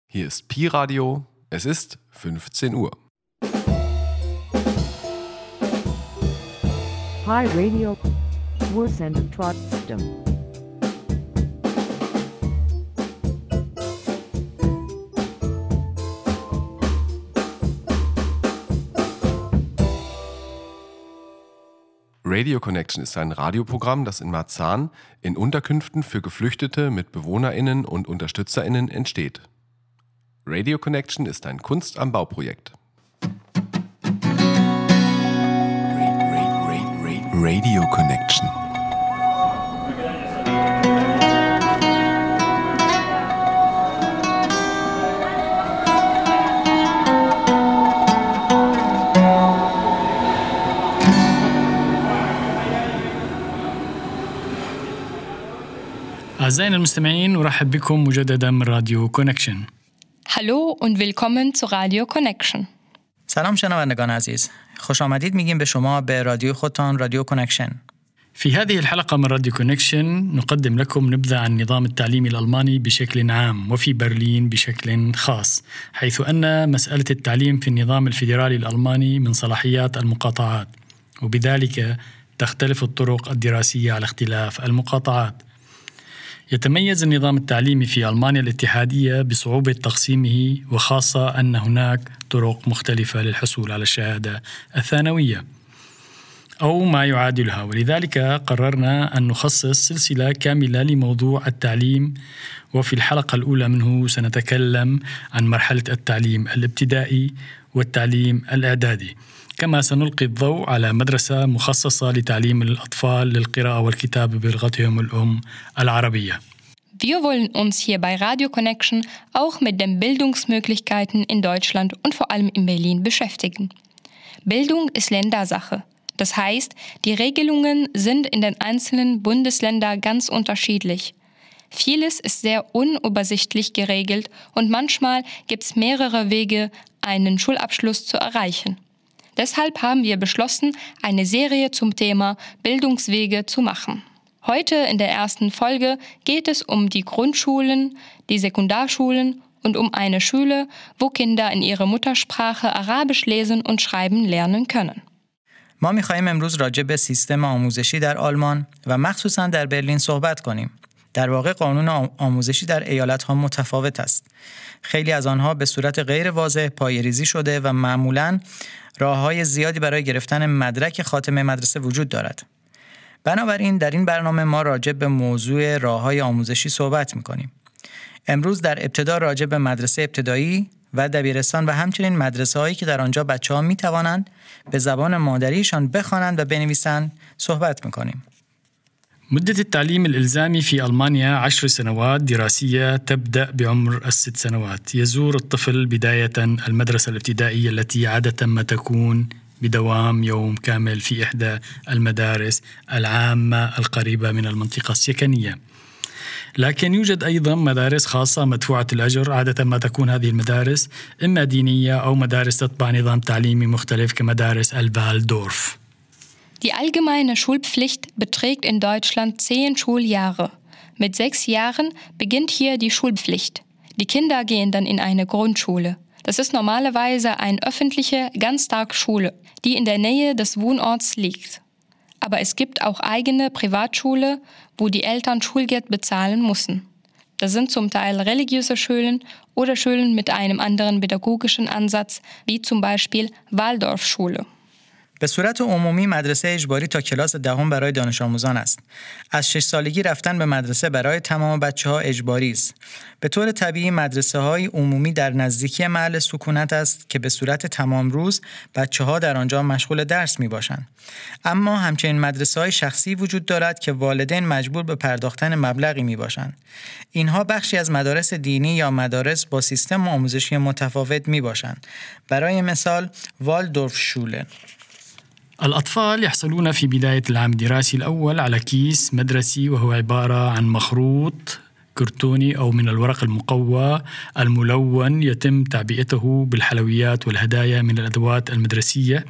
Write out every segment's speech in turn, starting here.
Hier ist Pi Radio. Es ist 15 Uhr. Pi Radio. Wir senden trotzdem. Radio Connection ist ein Radioprogramm, das in Marzahn in Unterkünften für Geflüchtete mit BewohnerInnen und UnterstützerInnen entsteht. Radio Connection ist ein Kunst-am-Bau-Projekt. Radio Connection. أعزائنا المستمعين أرحب بكم مجددا من راديو كونكشن. Hallo und willkommen zu Radio Connection. سلام شنوندگان عزیز. خوش آمدید میگیم به شما به رادیو خودتان رادیو كونكشن. في هذه الحلقة من راديو كونكشن نقدم لكم نبذة عن النظام التعليمي الألماني بشكل عام وفي برلين بشكل خاص، حيث أن مسألة التعليم في النظام الفيدرالي الألماني من صلاحيات المقاطعات، وبذلك تختلف الطرق الدراسية على اختلاف المقاطعات. يتميز النظام التعليمي في ألمانيا الاتحادية بصعوبة تقسيمه، وخاصة أن هناك طرق مختلفة للحصول على الشهادة الثانوية أو ما يعادلها، ولذلك قررنا أن نخصص سلسلة كاملة لموضوع التعليم، وفي الحلقة الأولى منه سنتكلم عن مرحلة التعليم الابتدائي والتعليم الإعدادي، كما سنلقي الضوء على مدرسة مخصصة لتعليم الأطفال للقراءة والكتابة بلغتهم الأم العربية. Wir wollen uns hier bei Radio Connection auch mit den Bildungsmöglichkeiten in Deutschland und vor allem in Berlin beschäftigen. Bildung ist Ländersache. Das heißt, die Regelungen sind in den einzelnen Bundesländern ganz unterschiedlich. Vieles ist sehr unübersichtlich geregelt und manchmal gibt es mehrere Wege, einen Schulabschluss zu erreichen. Deshalb haben wir beschlossen, eine Serie zum Thema Bildungswege zu machen. Heute in der ersten Folge geht es um die Grundschulen, die Sekundarschulen und um eine Schule, wo Kinder in ihrer Muttersprache Arabisch lesen und schreiben lernen können. ما می‌خوایم امروز راجع به سیستم آموزشی در آلمان و مخصوصاً در برلین صحبت کنیم. در واقع قانون آموزشی در ایالت‌ها متفاوت است. خیلی از آنها به صورت غیر واضح پایه‌ریزی شده و معمولاً راه‌های زیادی برای گرفتن مدرک خاتمه مدرسه وجود دارد. بنابراین در این برنامه ما راجع به موضوع راه‌های آموزشی صحبت می‌کنیم. امروز در ابتدا راجع به مدرسه ابتدایی و دبیرستان و همچنین مدرسه‌هایی که در آنجا بچه‌ها می‌توانند به زبان مادریشان بخوانند و بنویسند صحبت می‌کنیم. مدة التعليم الإلزامي في ألمانيا 10 سنوات دراسية تبدأ بعمر 6 سنوات. يزور الطفل بداية المدرسة الابتدائية التي عادة ما تكون بدوام يوم كامل في إحدى المدارس العامة القريبة من المنطقة السكنية. لكن يوجد أيضا مدارس خاصة مدفوعة الأجر، عادة ما تكون هذه المدارس إما دينية أو مدارس تتبع نظام تعليمي مختلف كمدارس الفالدورف. Die allgemeine Schulpflicht beträgt in Deutschland 10 Schuljahre. Mit 6 Jahren beginnt hier die Schulpflicht. Die Kinder gehen dann in eine Grundschule. Das ist normalerweise eine öffentliche Ganztagsschule, die in der Nähe des Wohnorts liegt. Aber es gibt auch eigene Privatschule, wo die Eltern Schulgeld bezahlen müssen. Das sind zum Teil religiöse Schulen oder Schulen mit einem anderen pädagogischen Ansatz, wie zum Beispiel Waldorfschule. به صورت عمومی مدرسه اجباری تا کلاس دهم برای دانش آموزان است. از 6 سالگی رفتن به مدرسه برای تمام بچه‌ها اجباری است. به طور طبیعی مدرسه‌های عمومی در نزدیکی محل سکونت است که به صورت تمام روز بچه‌ها در آنجا مشغول درس می‌باشند. اما همچنین مدرسه‌های شخصی وجود دارد که والدین مجبور به پرداختن مبلغی می‌باشند. اینها بخشی از مدارس دینی یا مدارس با سیستم آموزشی متفاوت می‌باشند. برای مثال والدورف شوله. الأطفال يحصلون في بداية العام الدراسي الأول على كيس مدرسي، وهو عبارة عن مخروط كرتوني أو من الورق المقوى الملون، يتم تعبئته بالحلويات والهدايا من الأدوات المدرسية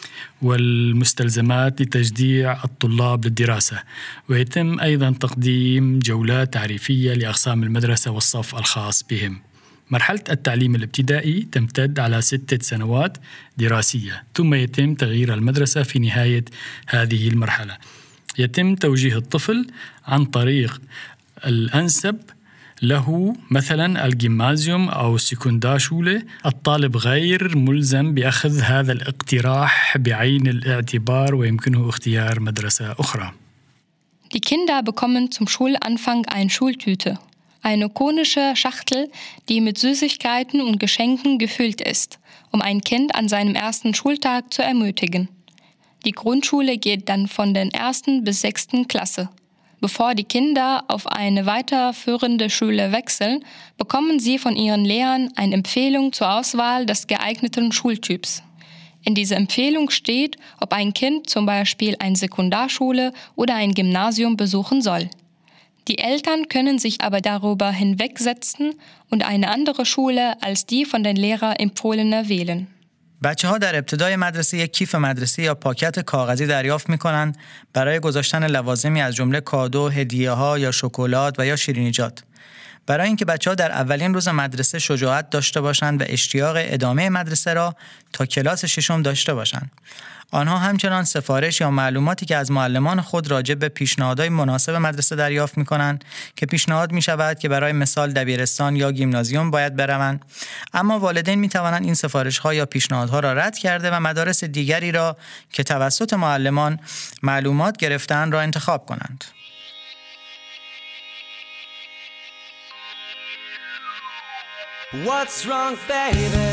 والمستلزمات لتشجيع الطلاب للدراسة، ويتم أيضا تقديم جولات تعريفية لأقسام المدرسة والصف الخاص بهم. مرحلة التعليم الابتدائي تمتد على 6 سنوات دراسية، ثم يتم تغيير المدرسة في نهاية هذه المرحلة. يتم توجيه الطفل عن طريق الأنسب له، مثلا الجيمنازيوم أو السكنداشولة. الطالب غير ملزم بأخذ هذا الاقتراح بعين الاعتبار ويمكنه اختيار مدرسة أخرى. Die Kinder bekommen zum Schulanfang eine Schultüte, eine konische Schachtel, die mit Süßigkeiten und Geschenken gefüllt ist, um ein Kind an seinem ersten Schultag zu ermutigen. Die Grundschule geht dann von der 1. bis 6. Klasse. Bevor die Kinder auf eine weiterführende Schule wechseln, bekommen sie von ihren Lehrern eine Empfehlung zur Auswahl des geeigneten Schultyps. In dieser Empfehlung steht, ob ein Kind zum Beispiel eine Sekundarschule oder ein Gymnasium besuchen soll. Die Eltern können sich aber darüber hinwegsetzen und eine andere Schule als die von den Lehrern empfohlene wählen. بچه‌ها در ابتدای مدرسه یک کیف مدرسه یا پاکت کاغذی دریافت می‌کنند برای گذاشتن لوازمی از جمله کادو، هدیه‌ها یا شکلات و یا شیرینیجات. برای اینکه بچه‌ها در اولین روز مدرسه شجاعت داشته باشند و اشتیاق ادامه مدرسه را تا کلاس 6 داشته باشند. آنها همچنان سفارش یا معلوماتی که از معلمان خود راجع به پیشنهادهای مناسب مدرسه دریافت می‌کنند که پیشنهاد می‌شود که برای مثال دبیرستان یا گیمنازیوم باید بروند، اما والدین می‌توانند این سفارش‌ها یا پیشنهادها را رد کرده و مدارس دیگری را که توسط معلمان معلومات گرفته‌اند را انتخاب کنند. What's wrong, baby?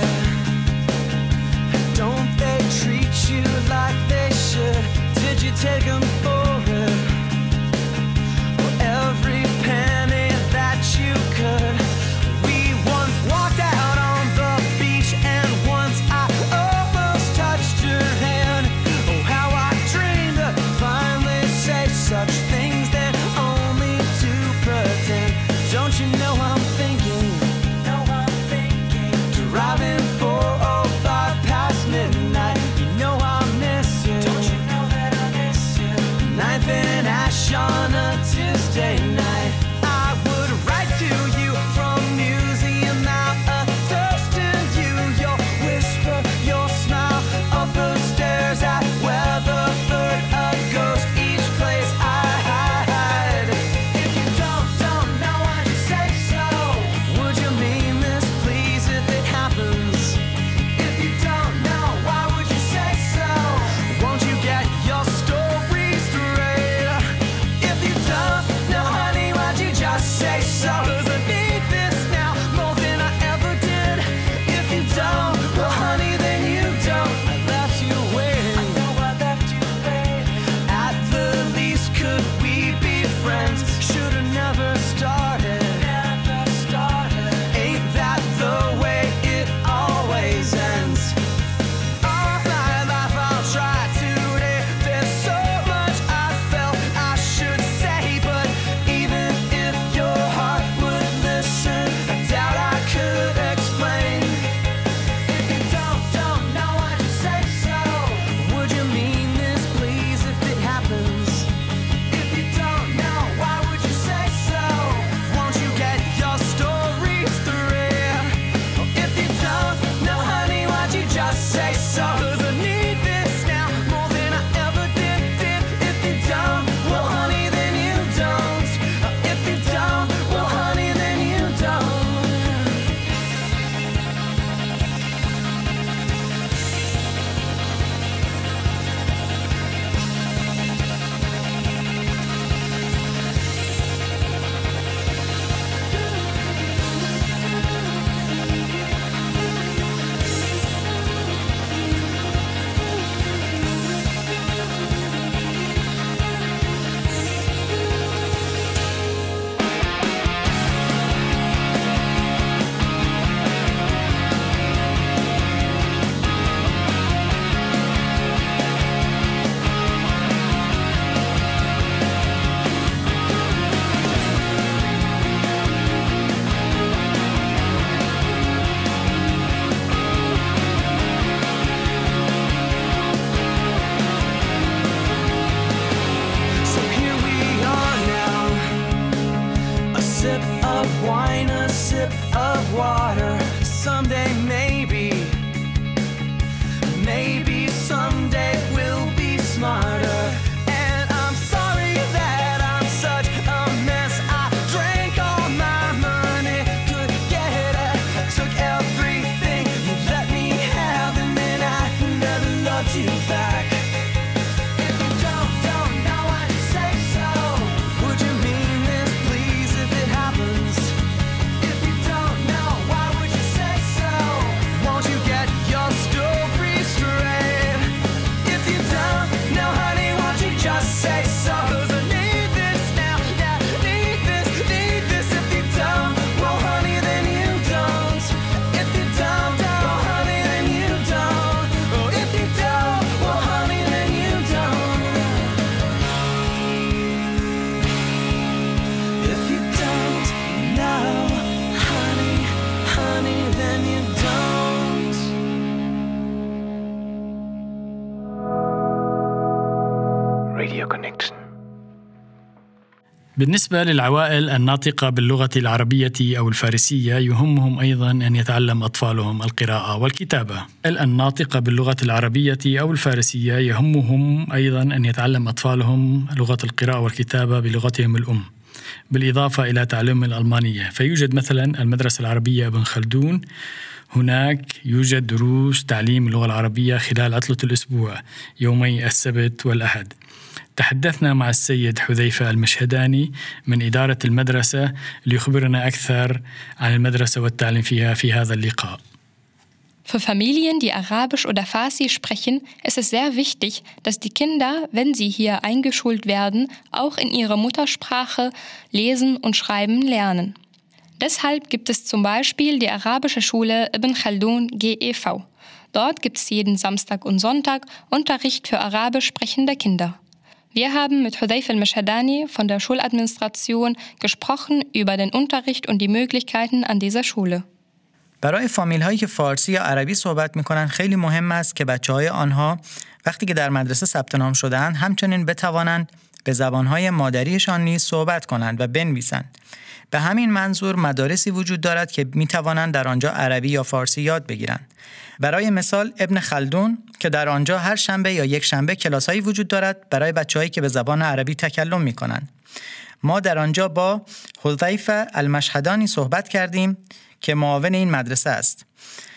Don't they treat you like they should? Did you take them for it? Or every penny that you could? We once walked out on the beach and once I almost touched your hand. Oh, how I dreamed to finally say such things that only to pretend. Don't you know I'm thinking? Driving 405 past midnight. You know I miss you. Don't you know that I miss you? بالنسبة للعوائل الناطقة باللغة العربية أو الفارسية يهمهم أيضا أن يتعلم أطفالهم القراءة والكتابة. الناطقة باللغة العربية أو الفارسية يهمهم أيضا أن يتعلم أطفالهم لغة القراءة والكتابة بلغتهم الأم، بالإضافة إلى تعلم الألمانية. فيوجد مثلا المدرسة العربية ابن خلدون، هناك يوجد دروس تعليم اللغة العربية خلال عطلة الأسبوع يومي السبت والأحد. تحدثنا مع السيد حذيفة المشهداني من إدارة المدرسة ليخبرنا أكثر عن المدرسة والتعليم فيها في هذا اللقاء. Für Familien, die Arabisch oder Farsi sprechen, ist es sehr wichtig, dass die Kinder, wenn sie hier eingeschult werden, auch in ihrer Muttersprache lesen und schreiben lernen. Deshalb gibt es zum Beispiel die arabische Schule Ibn Khaldun GEV. Dort gibt es jeden Samstag und Sonntag Unterricht für arabisch sprechende Kinder. Wir haben mit Hudayf al-Mashhadani von der Schuladministration gesprochen über den Unterricht und die Möglichkeiten an dieser Schule. برای فامیل‌هایی که فارسی یا عربی صحبت می‌کنند خیلی مهم است که بچه‌های آنها وقتی که در مدرسه ثبت نام شده‌اند همچنین بتوانند به زبان‌های مادریشان نیز صحبت کنند و بنویسند. به همین منظور مدارسی وجود دارد که می‌توانند در آنجا عربی یا فارسی یاد بگیرند. برای مثال ابن خلدون که در آنجا هر شنبه یا یک شنبه کلاس‌هایی وجود دارد برای بچه‌هایی که به زبان عربی تکلم می‌کنند. ما در آنجا با حذیفه المشهدانی صحبت کردیم که معاون این مدرسه است.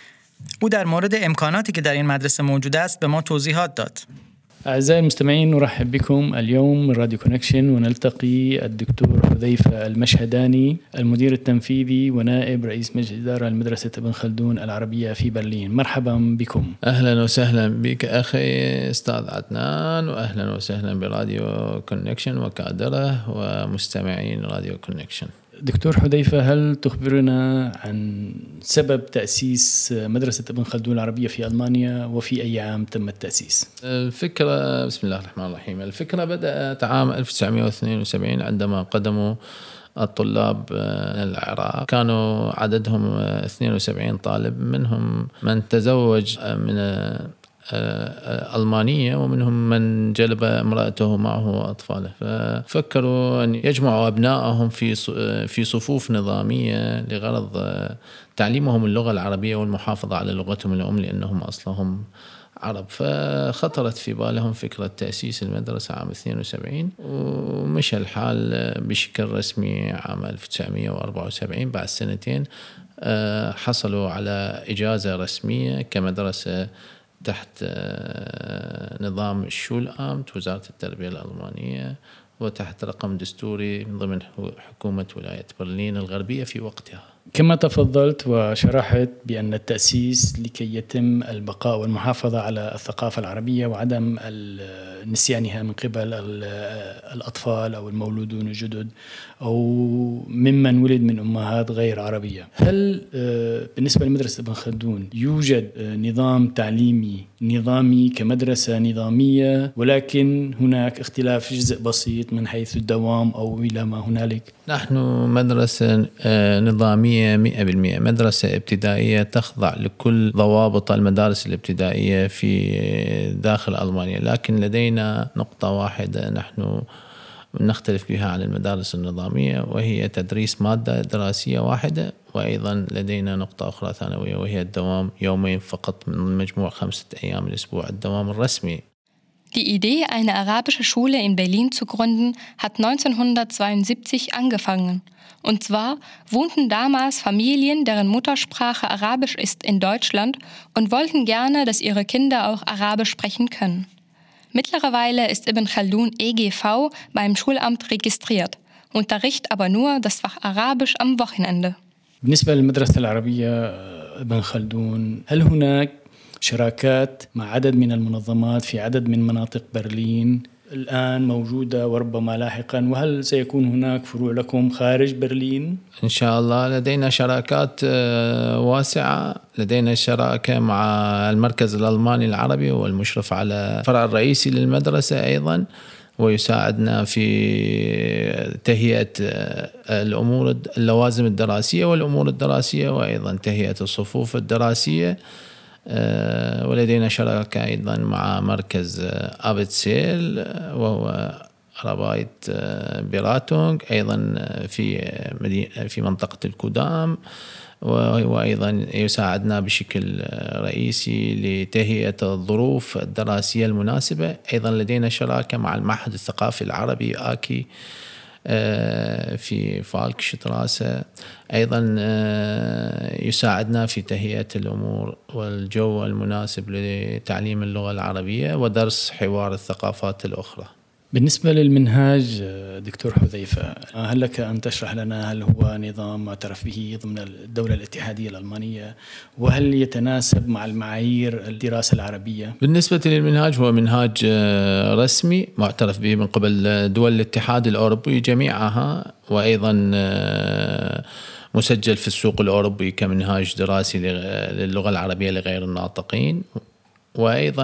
او در مورد امکاناتی که در این مدرسه موجود است به ما توضیحات داد. أعزائي المستمعين، نرحب بكم اليوم من راديو كونكشن، ونلتقي الدكتور حذيفة المشهداني المدير التنفيذي ونائب رئيس مجلس إدارة لمدرسة ابن خلدون العربية في برلين. مرحبا بكم. أهلا وسهلا بك أخي أستاذ عدنان، وأهلا وسهلا براديو كونكشن وكادره ومستمعين راديو كونكشن. دكتور حذيفة، هل تخبرنا عن سبب تأسيس مدرسة ابن خلدون العربية في ألمانيا وفي أي عام تم التأسيس؟ الفكرة بسم الله الرحمن الرحيم. الفكرة بدأت عام 1972 عندما قدموا الطلاب العراق. كانوا عددهم 72 طالب، منهم من تزوج من ألمانية ومنهم من جلب امرأته معه وأطفاله. ففكروا أن يجمعوا أبنائهم في صفوف نظامية لغرض تعليمهم اللغة العربية والمحافظة على لغتهم الأم لأنهم أصلهم عرب. فخطرت في بالهم فكرة تأسيس المدرسة عام 72، ومشى الحال بشكل رسمي عام 1974. بعد سنتين حصلوا على إجازة رسمية كمدرسة تحت نظام الشولآمت وزارة التربية الألمانية، وتحت رقم دستوري من ضمن حكومة ولاية برلين الغربية في وقتها. كما تفضلت وشرحت بأن التأسيس لكي يتم البقاء والمحافظة على الثقافة العربية وعدم نسيانها من قبل الأطفال أو المولودون الجدد أو ممن ولد من أمهات غير عربية. هل بالنسبة لمدرسة ابن خلدون يوجد نظام تعليمي نظامي كمدرسة نظامية، ولكن هناك اختلاف جزء بسيط من حيث الدوام أو إلى ما هنالك؟ نحن مدرسة نظامية 100%، مدرسة ابتدائية تخضع لكل ضوابط المدارس الابتدائية في داخل ألمانيا، لكن لدينا نقطة واحدة نحن نختلف بها عن المدارس النظامية، وهي تدريس مادة دراسية واحدة. وأيضا لدينا نقطة أخرى ثانوية وهي الدوام يومين فقط من مجموع 5 أيام الأسبوع، الدوام الرسمي. Die Idee, eine arabische Schule in Berlin zu gründen, hat 1972 angefangen. Und zwar wohnten damals Familien, deren Muttersprache Arabisch ist, in Deutschland und wollten gerne, dass ihre Kinder auch Arabisch sprechen können. Mittlerweile ist Ibn Khaldun EGV beim Schulamt registriert, unterrichtet aber nur das Fach Arabisch am Wochenende. بالنسبة للمدرسة العربية ابن خلدون، هل هناك شراكات مع عدد من المنظمات في عدد من مناطق برلين الآن موجودة وربما لاحقا، وهل سيكون هناك فروع لكم خارج برلين؟ إن شاء الله لدينا شراكات واسعة. لدينا شراكة مع المركز الألماني العربي والمشرف على الفرع الرئيسي للمدرسة أيضا، ويساعدنا في تهيئة الأمور اللوازم الدراسية والأمور الدراسية، وأيضا تهيئة الصفوف الدراسية. ولدينا شراكة أيضا مع مركز أبتسيل، وهو رباية بيراتونغ، أيضا في منطقة الكودام، وأيضا يساعدنا بشكل رئيسي لتهيئة الظروف الدراسية المناسبة. أيضا لدينا شراكة مع المعهد الثقافي العربي آكي في فالكشتراسة، أيضا يساعدنا في تهيئة الأمور والجو المناسب لتعليم اللغة العربية ودرس حوار الثقافات الأخرى. بالنسبة للمنهاج دكتور حذيفة، هل لك أن تشرح لنا هل هو نظام معترف به ضمن الدولة الاتحادية الألمانية، وهل يتناسب مع المعايير الدراسة العربية؟ بالنسبة للمنهاج هو منهاج رسمي معترف به من قبل دول الاتحاد الأوروبي جميعها، وأيضا مسجل في السوق الأوروبي كمنهاج دراسي للغة العربية لغير الناطقين، وأيضا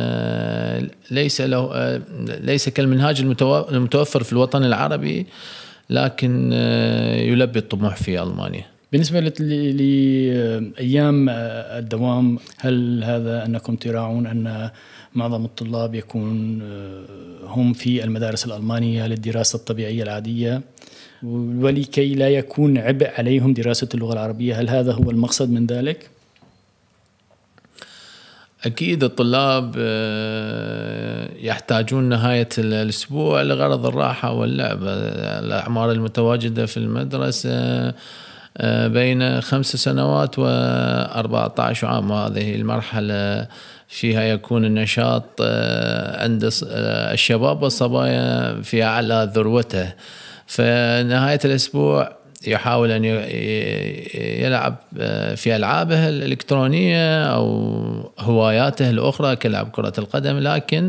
ليس كالمنهاج المتوفر في الوطن العربي، لكن يلبي الطموح في ألمانيا. بالنسبة لأيام الدوام، هل هذا أنكم تراعون أن معظم الطلاب يكون هم في المدارس الألمانية للدراسة الطبيعية العادية، ولكي لا يكون عبء عليهم دراسة اللغة العربية؟ هل هذا هو المقصد من ذلك؟ أكيد الطلاب يحتاجون نهاية الأسبوع لغرض الراحة واللعب. الأعمار المتواجدة في المدرسة بين 5 سنوات و14 عام، هذه المرحلة فيها يكون النشاط عند الشباب والصبايا في أعلى ذروته. فنهاية الأسبوع يحاول أن يلعب في ألعابه الإلكترونية أو هواياته الأخرى كلعب كرة القدم، لكن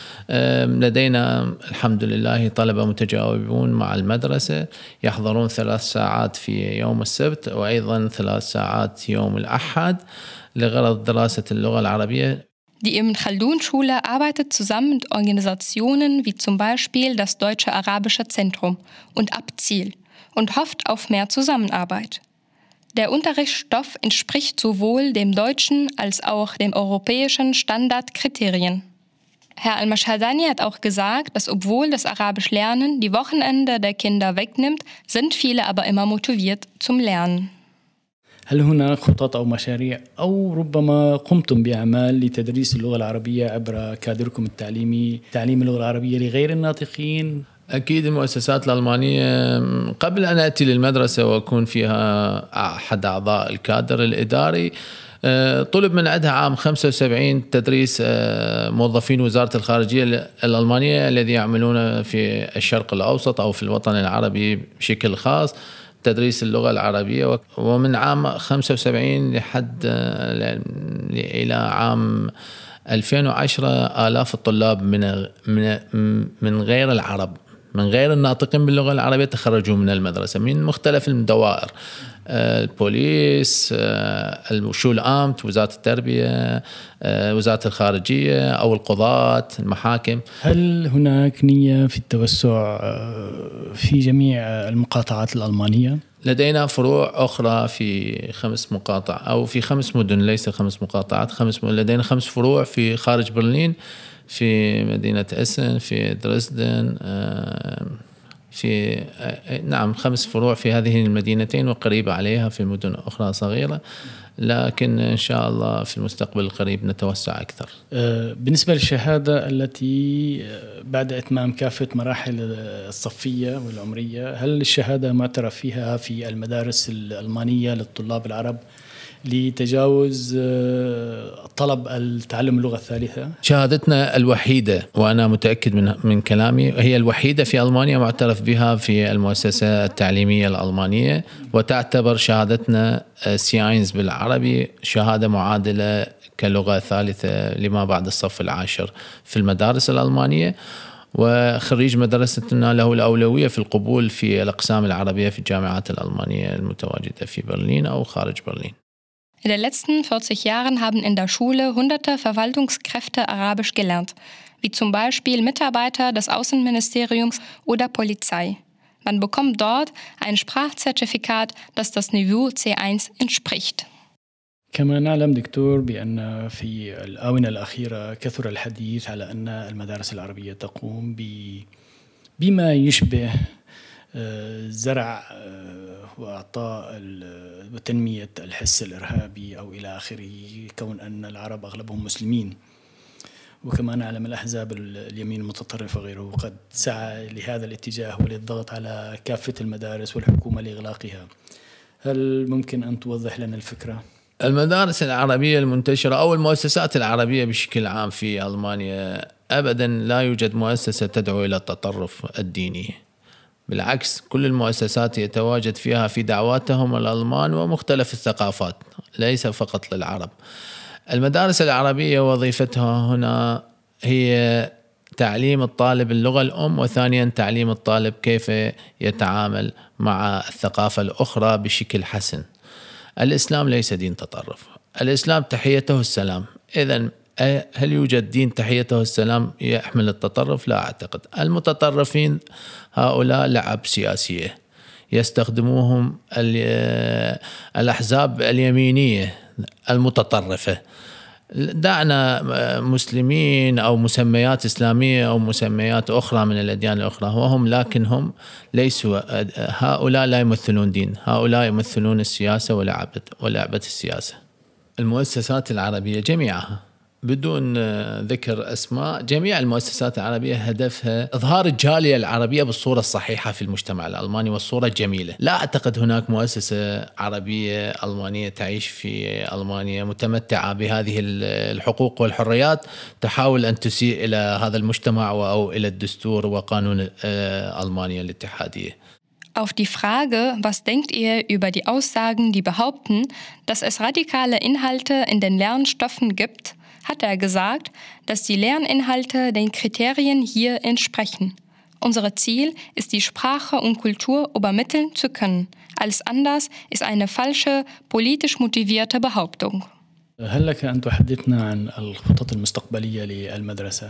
لدينا الحمد لله طلبة متجاوبون مع المدرسة، يحضرون 3 ساعات في يوم السبت وأيضا 3 ساعات يوم الأحد لغرض دراسة اللغة العربية. Die Ibn Khaldun-Schule arbeitet zusammen mit Organisationen wie zum Beispiel das Deutsche Arabische Zentrum und Abziel und hofft auf mehr Zusammenarbeit. Der Unterrichtsstoff entspricht sowohl dem deutschen als auch dem europäischen Standardkriterien. Herr Al-Mashhadani hat auch gesagt, dass obwohl das Arabisch-Lernen die Wochenende der Kinder wegnimmt, sind viele aber immer motiviert zum Lernen. هل هناك خطط أو مشاريع أو ربما قمتم بأعمال لتدريس اللغة العربية عبر كادركم التعليمي، تعليم اللغة العربية لغير الناطقين؟ أكيد المؤسسات الألمانية قبل أن أتي للمدرسة وأكون فيها أحد أعضاء الكادر الإداري طلب من عندها عام 75 تدريس موظفين وزارة الخارجية الألمانية الذي يعملون في الشرق الأوسط أو في الوطن العربي بشكل خاص تدريس اللغة العربية. ومن عام 75 لحد إلى عام 2010 آلاف الطلاب من غير العرب، من غير الناطقين باللغة العربية تخرجوا من المدرسة من مختلف الدوائر، البوليس، الشؤون الأمت، وزارة التربية، وزارة الخارجية أو القضاة، المحاكم. هل هناك نية في التوسع في جميع المقاطعات الألمانية؟ لدينا فروع أخرى في 5 مقاطع أو في 5 مدن، ليس 5 مقاطعات، لدينا 5 فروع في خارج برلين، في مدينة إسن، في دريسدن، في 5 فروع في هذه المدينتين وقريبة عليها في مدن أخرى صغيرة، لكن إن شاء الله في المستقبل القريب نتوسع أكثر. بالنسبة للشهادة التي بعد إتمام كافة مراحل الصفية والعمرية، هل الشهادة معترف فيها في المدارس الألمانية للطلاب العرب لتجاوز طلب التعلم اللغة الثالثة؟ شهادتنا الوحيدة، وأنا متأكد من كلامي، هي الوحيدة في ألمانيا معترف بها في المؤسسة التعليمية الألمانية، وتعتبر شهادتنا سياينز بالعربي شهادة معادلة كلغة ثالثة لما بعد الصف العاشر في المدارس الألمانية. وخريج مدرستنا له الأولوية في القبول في الأقسام العربية في الجامعات الألمانية المتواجدة في برلين أو خارج برلين. In den letzten 40 Jahren haben in der Schule hunderte Verwaltungskräfte Arabisch gelernt, wie zum Beispiel Mitarbeiter des Außenministeriums oder Polizei. Man bekommt dort ein Sprachzertifikat, das das Niveau C1 entspricht. كما نعلم دكتور بأن في الآونة الأخيرة كثر الحديث على أن المدارس العربية تقوم بما يشبه زرع وإعطاء وتنمية الحس الإرهابي أو إلى آخره، كون أن العرب أغلبهم مسلمين، وكما نعلم الأحزاب اليمين المتطرفة وغيره قد سعى لهذا الاتجاه وللضغط على كافة المدارس والحكومة لإغلاقها. هل ممكن أن توضح لنا الفكرة؟ المدارس العربية المنتشرة أو المؤسسات العربية بشكل عام في ألمانيا أبدا لا يوجد مؤسسة تدعو إلى التطرف الديني، بالعكس كل المؤسسات يتواجد فيها في دعواتهم الألمان ومختلف الثقافات ليس فقط للعرب. المدارس العربية وظيفتها هنا هي تعليم الطالب اللغة الأم، وثانيا تعليم الطالب كيف يتعامل مع الثقافة الأخرى بشكل حسن. الإسلام ليس دين تطرف، الإسلام تحيته السلام. إذن هل يوجد دين تحيته السلام يحمل التطرف؟ لا أعتقد. المتطرفين هؤلاء لعب سياسية يستخدموهم الأحزاب اليمينية المتطرفة. دعنا مسلمين أو مسميات إسلامية أو مسميات أخرى من الأديان الأخرى، وهم لكنهم ليسوا، هؤلاء لا يمثلون دين، هؤلاء يمثلون السياسة ولعبة السياسة. المؤسسات العربية جميعها بدون ذكر أسماء، جميع المؤسسات العربية هدفها إظهار الجالية العربية بالصورة الصحيحة في المجتمع الألماني والصورة الجميلة. لا أعتقد هناك مؤسسة عربية ألمانية تعيش في ألمانيا متمتعة بهذه الحقوق والحريات تحاول أن تسيء إلى هذا المجتمع أو إلى الدستور وقانون ألمانيا الاتحادية. Auf die Frage, was denkt ihr über die Aussagen, die behaupten, dass es radikale Inhalte in den Lernstoffen gibt, hat er gesagt, dass die Lerninhalte den Kriterien hier entsprechen. Unser Ziel ist, die Sprache und Kultur übermitteln zu können. Alles anders ist eine falsche, politisch motivierte Behauptung. هل لك أن تحدثنا عن الخطط المستقبلية للمدرسة؟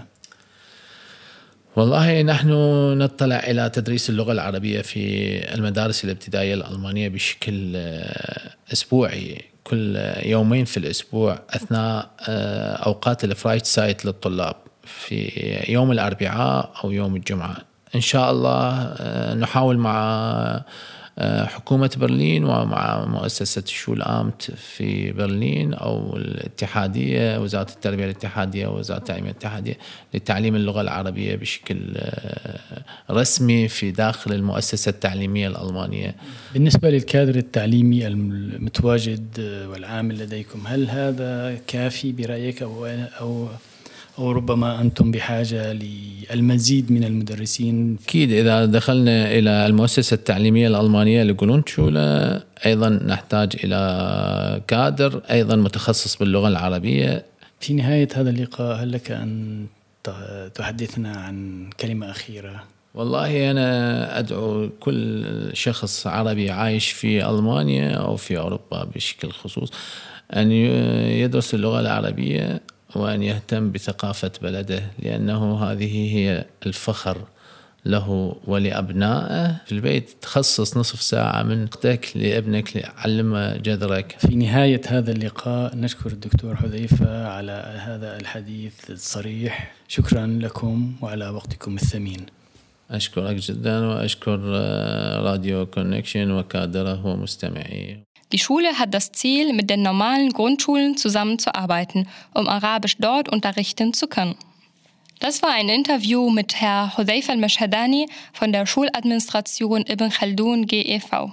والله نحن نطلع إلى تدريس اللغة العربية في المدارس الابتدائية الألمانية بشكل أسبوعي، كل يومين في الأسبوع أثناء أوقات الفرايت سايت للطلاب في يوم الأربعاء أو يوم الجمعة. إن شاء الله نحاول مع حكومة برلين ومع مؤسسة شول آمت في برلين أو الاتحادية، وزارة التربية الاتحادية ووزارة التعليم الاتحادية، لتعليم اللغة العربية بشكل رسمي في داخل المؤسسة التعليمية الألمانية. بالنسبة للكادر التعليمي المتواجد والعامل لديكم، هل هذا كافي برأيك أو ربما أنتم بحاجة للمزيد من المدرسين؟ أكيد إذا دخلنا إلى المؤسسة التعليمية الألمانية لجولونشولا أيضا نحتاج إلى كادر أيضا متخصص باللغة العربية. في نهاية هذا اللقاء هل لك أن تحدثنا عن كلمة أخيرة؟ والله أنا أدعو كل شخص عربي عايش في ألمانيا أو في أوروبا بشكل خصوص أن يدرس اللغة العربية وأن يهتم بثقافة بلده، لأنه هذه هي الفخر له ولأبنائه. في البيت تخصص نصف ساعة من وقتك لابنك لعلم جذرك. في نهاية هذا اللقاء نشكر الدكتور حذيفة على هذا الحديث الصريح. شكرا لكم وعلى وقتكم الثمين. أشكرك جدا وأشكر راديو كونكشن وكادره ومستمعيه. Die Schule hat das Ziel, mit den normalen Grundschulen zusammenzuarbeiten, um Arabisch dort unterrichten zu können. Das war ein Interview mit Herr Hudhaifa al-Mashhadani von der Schuladministration Ibn Khaldun GEV.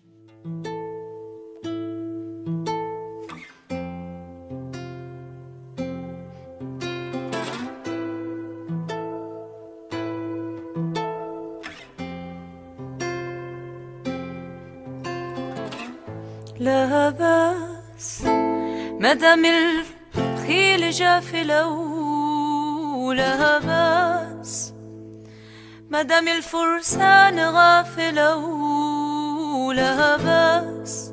لا بأس مدام الخيل جافلة، لا بأس مدام الفرسان غافلة، لا بأس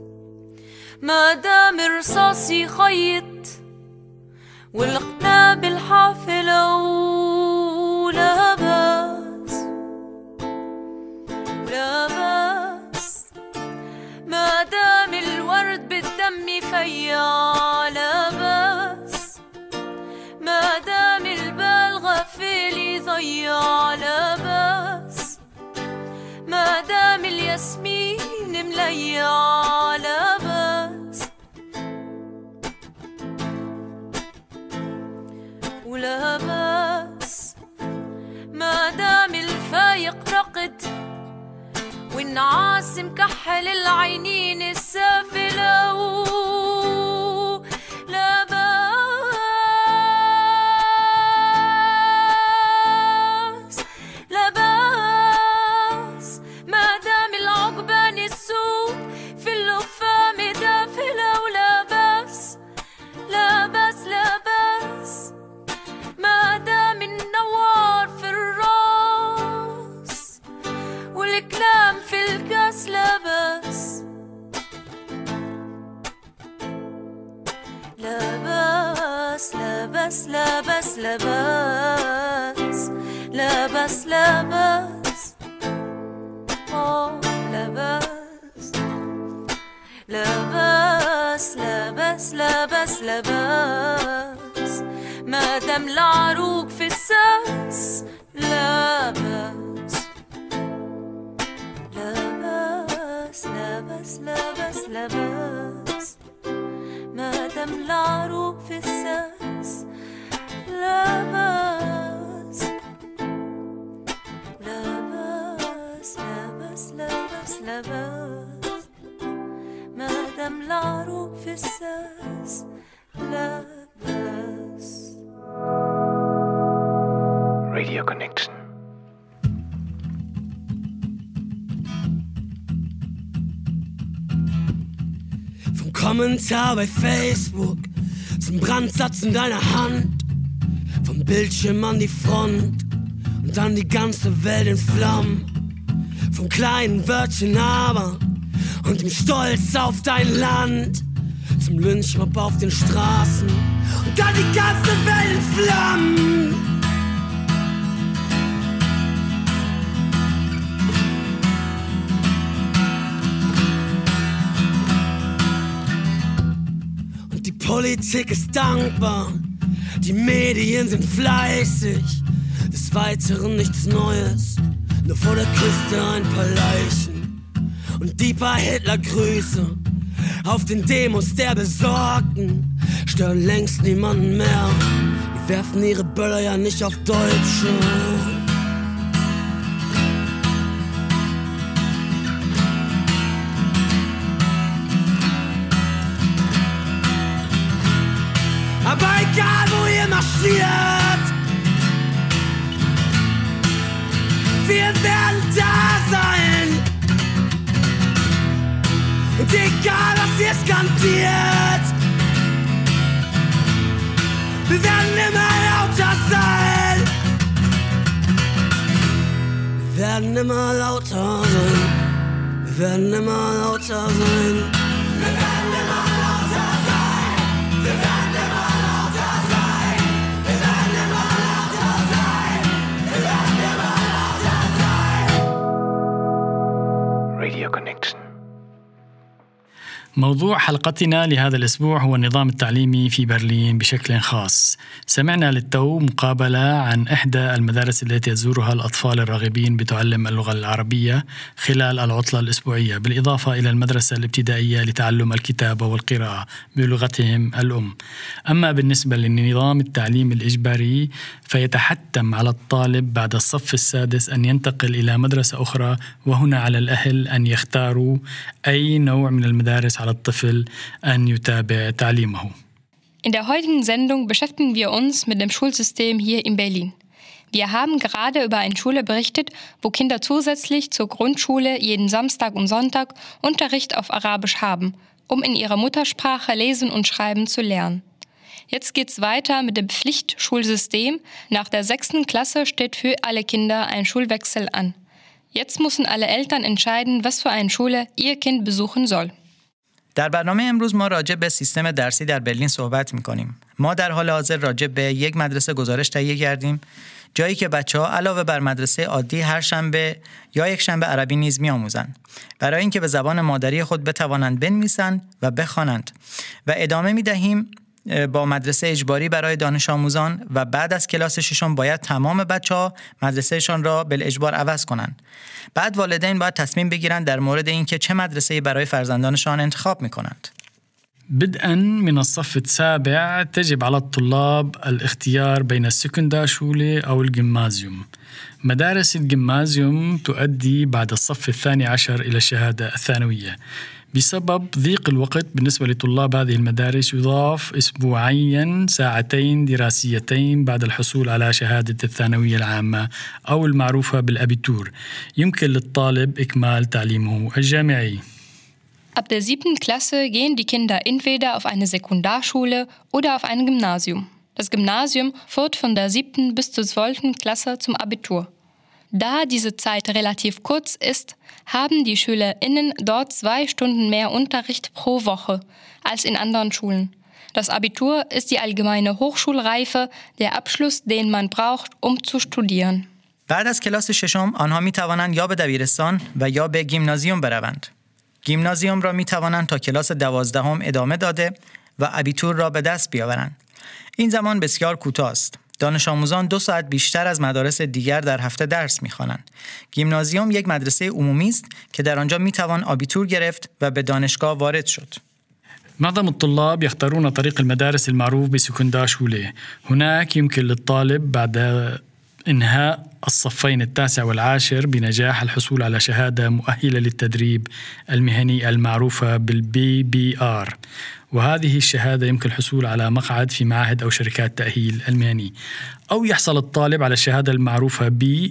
مدام رصاصي خيط والقنابل حافلة، لا بأس لا بأس مادام الورد بالدم فيا، لا بأس مادام البال غفيل يضيع، لا بأس ياسمين ملية على بس ولا بس ما دام الفايق رقد والنعاس مكحل العينين السافلة لا بس لا بس ما دام العقبان السود في اللفة مدافلة ولا بس لا بس لا بس ما دام النوار في الراس والكلام في الكاس لا بس لا بس لا بس لا بس لا بس لا بس لا بس لا بس لا بس لا بس لا بس لا بس ما دام العروق في الساس لا بس لا بس لا بس لا بس لا بس ما دام العروق في الساس لا بس لا بس لا بس لا بس لا بس ما دام العروق في الساس لا بس Radio Connection. Vom Kommentar bei Facebook zum Brandsatz in deiner Hand, vom Bildschirm an die Front und dann die ganze Welt in Flammen, vom kleinen Wörtchen aber und dem Stolz auf dein Land, zum Lynchmob auf den Straßen und dann die ganze Welt in Flammen. Politik ist dankbar, die Medien sind fleißig, des Weiteren nichts Neues, nur vor der Küste ein paar Leichen und die paar Hitlergrüße auf den Demos der Besorgten stören längst niemanden mehr, die werfen ihre Böller ja nicht auf Deutsche. Aber egal, wo ihr marschiert, wir werden da sein. Und egal, was ihr skandiert, wir werden immer lauter sein. Wir werden immer lauter sein. Wir werden immer lauter sein. Wir werden immer lauter sein. Wir werden immer lauter sein. Wir werden immer lauter sein. Wir werden immer lauter sein. Radio Connection. موضوع حلقتنا لهذا الأسبوع هو النظام التعليمي في برلين بشكل خاص. سمعنا للتو مقابلة عن إحدى المدارس التي يزورها الأطفال الراغبين بتعلم اللغة العربية خلال العطلة الأسبوعية، بالإضافة إلى المدرسة الابتدائية لتعلم الكتابة والقراءة بلغتهم الأم. أما بالنسبة للنظام التعليم الإجباري فيتحتم على الطالب بعد الصف السادس أن ينتقل إلى مدرسة أخرى، وهنا على الأهل أن يختاروا أي نوع من المدارس على الطفل أن يتابع تعليمه. In der heutigen Sendung beschäftigen wir uns mit dem Schulsystem hier in Berlin. Wir haben gerade über eine Schule berichtet, wo Kinder zusätzlich zur Grundschule jeden Samstag und Sonntag Unterricht auf Arabisch haben, um in ihrer Muttersprache lesen und schreiben zu lernen. Jetzt geht's weiter mit dem Pflichtschulsystem. Nach der 6. Klasse steht für alle Kinder ein Schulwechsel an. Jetzt müssen alle Eltern entscheiden, was für eine Schule ihr Kind besuchen soll. در برنامه امروز ما راجع به سیستم درسی در برلین صحبت می‌کنیم. ما در حال حاضر راجع به یک مدرسه گزارش تهیه کردیم، جایی که بچه‌ها علاوه بر مدرسه عادی هر شنبه یا یک شنبه عربی نیز می‌آموزند، برای اینکه به زبان مادری خود بتوانند بنویسند و بخوانند. و ادامه می‌دهیم با مدرسه اجباری برای دانش آموزان و بعد از کلاس ششم باید تمام بچه‌ها مدرسهشان را بالاجبار عوض کنند. بعد والدین باید تصمیم بگیرند در مورد اینکه چه مدرسه‌ای برای فرزندانشان انتخاب می‌کنند. بدءا من الصف السابع تجب على الطلاب الاختيار بين السكنداشولة أو الجيمنازيوم. مدارس الجيمنازيوم تؤدي بعد الصف 12 إلى الشهادة الثانوية. بسبب ضيق الوقت بالنسبة لطلاب هذه المدارس يضاف أسبوعيا ساعتين دراسيتين بعد الحصول على شهادة الثانوية العامة أو المعروفة بالأبيتور. يمكن للطالب إكمال تعليمه الجامعي. Ab der 7. Klasse gehen die Kinder entweder auf eine Sekundarschule oder auf ein Gymnasium. Das Gymnasium führt von der 7. bis zur 12. Klasse zum Abitur. Da diese Zeit relativ kurz ist, haben die SchülerInnen dort 2 Stunden mehr Unterricht pro Woche als in anderen Schulen. Das Abitur ist die allgemeine Hochschulreife, der Abschluss, den man braucht, um zu studieren. بعد از کلاس ششم آنها می توانند یا به دبیرستان و یا به گیمنازیوم بروند. گیمنازیوم را می توانند تا کلاس 12 ادامه داده و ابیتور را به دست بیاورند. این زمان بسیار کوتاه است. دانش آموزان 2 ساعت بیشتر از مدارس دیگر در هفته درس می‌خوانند. گیمنازیوم یک مدرسه عمومی است که در آنجا می‌توان آبیتور گرفت و به دانشگاه وارد شد. معظم الطلاب يختارون طريق المدارس المعروف بسكنداشولة. هناك يمكن للطالب بعد إنهاء الصفين 9 و10 بنجاح الحصول على شهادة مؤهلة للتدريب المهني المعروفة بالBBR، وهذه الشهادة يمكن الحصول على مقعد في معاهد أو شركات تأهيل المهني، أو يحصل الطالب على الشهادة المعروفة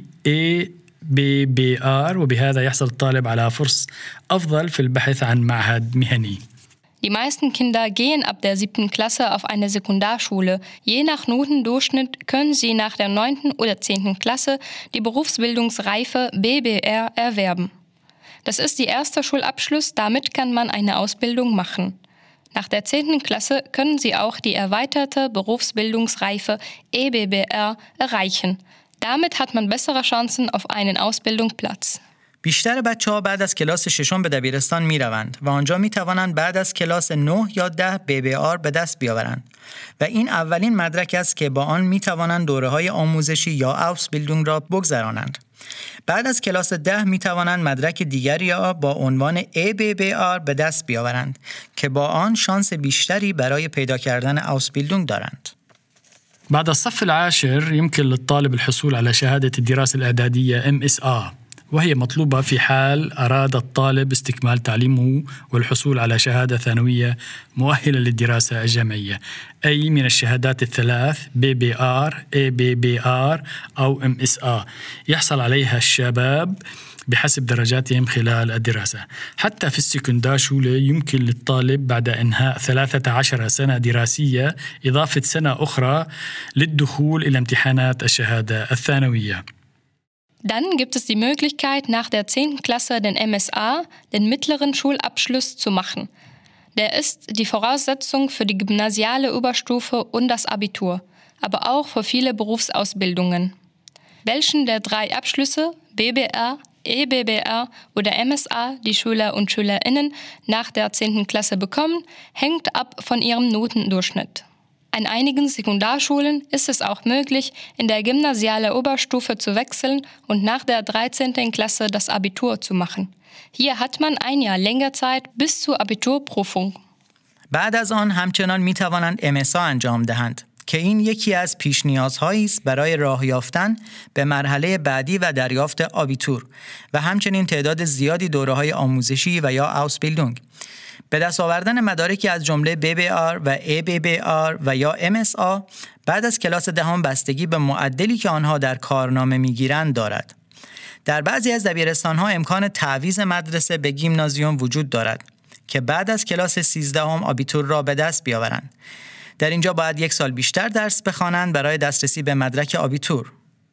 BABBR، وبهذا يحصل الطالب على فرص أفضل في البحث عن معهد مهني. Die meisten Kinder gehen ab der 7. Klasse auf eine Sekundarschule. Je nach Notendurchschnitt können sie nach der 9. oder 10. Klasse die Berufsbildungsreife BBR erwerben. Das ist der erste Schulabschluss, damit kann man eine Ausbildung machen. Nach der 10. Klasse können sie auch die erweiterte Berufsbildungsreife EBBR erreichen. Damit hat man bessere Chancen auf einen Ausbildungsplatz. بیشتر بچه‌ها بعد از کلاس ششم به دبیرستان می‌روند و آنجا می‌توانند بعد از کلاس 9 یا 10 BBR به دست بیاورند و این اولین مدرک است که با آن می‌توانند دوره‌های آموزشی یا آوسبیلدونگ را بگذرانند. بعد از کلاس 10 می‌توانند مدرک دیگری را با عنوان ABBR به دست بیاورند که با آن شانس بیشتری برای پیدا کردن آوسبیلدونگ دارند. بعد الصف 10 يمكن للطالب الحصول على شهادة الدراسة الإعدادية MSA، وهي مطلوبة في حال أراد الطالب استكمال تعليمه والحصول على شهادة ثانوية مؤهلة للدراسة الجامعية، أي من الشهادات الثلاث BBR، ABBR أو MSA يحصل عليها الشباب بحسب درجاتهم خلال الدراسة. حتى في السكنداشولة يمكن للطالب بعد إنهاء 13 سنة دراسية إضافة سنة أخرى للدخول إلى امتحانات الشهادة الثانوية. Dann gibt es die Möglichkeit, nach der 10. Klasse den MSA, den mittleren Schulabschluss, zu machen. Der ist die Voraussetzung für die gymnasiale Oberstufe und das Abitur, aber auch für viele Berufsausbildungen. Welchen der 3 Abschlüsse, BBR, EBBR oder MSA, die Schüler und SchülerInnen nach der 10. Klasse bekommen, hängt ab von ihrem Notendurchschnitt. An einigen Sekundarschulen ist es auch möglich, in der gymnasialen Oberstufe zu wechseln und nach der 13. Klasse das Abitur zu machen. Hier hat man ein Jahr länger Zeit bis zur Abiturprüfung. بعد از آن همچنان می توانند MSA انجام دهند که این یکی از پیش نیازهایی است برای راه یافتن به مرحله بعدی و دریافت آبیتور و همچنین تعداد زیادی دوره‌های آموزشی و یا آوسبیلدونگ. به دست آوردن مدارکی از جمله BBR و ABBR و یا MSA بعد از کلاس 10 بستگی به معدلی که آنها در کارنامه میگیرند دارد. در بعضی از دبیرستان‌ها امکان تعویض مدرسه به گیمنازیوم وجود دارد که بعد از کلاس 13 آبیتور را به دست بیاورند. در اینجا باید 1 سال بیشتر درس بخوانند برای دسترسی به مدرک آبیتور.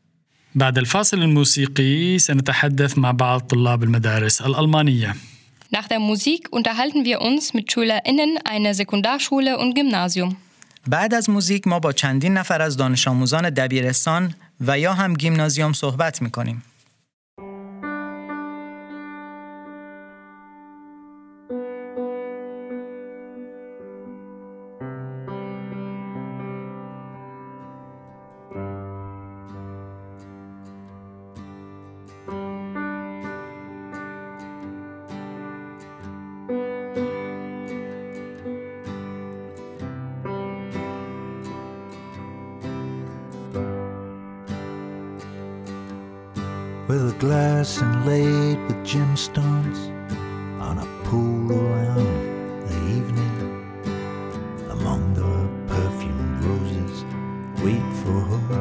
بعد الفاصل الموسيقي سنتحدث مع بعض طلاب المدارس الألمانية. Nach der Musik unterhalten wir uns mit SchülerInnen einer Sekundarschule und Gymnasium. بعد از موزیک ما با چندین نفر از دانش آموزان دبیرستان و یا هم گیمنازیوم صحبت می‌کنیم. with a glass inlaid with gemstones on a pool around the evening. Among the perfumed roses, wait for her.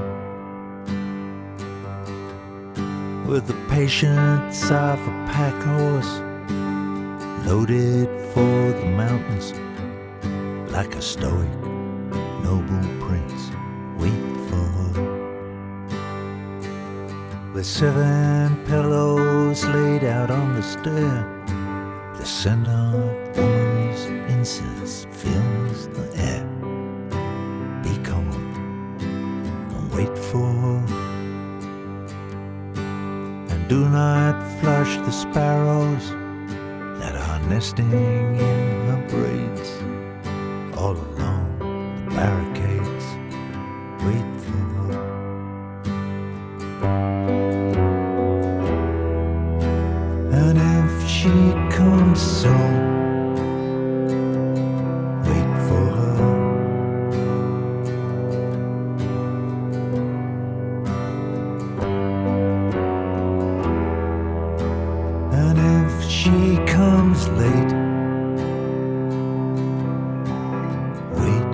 With the patience of a pack horse, loaded for the mountains, like a stoic, noble prince, wait for her. With 7 pillows laid out on the stair, the scent of woman's incense fills the air. Be calm and wait for her. And do not flush the sparrows that are nesting in her braids. All along the barricades, wait for her. And if she comes soon, wait for her. And if she comes late, wait.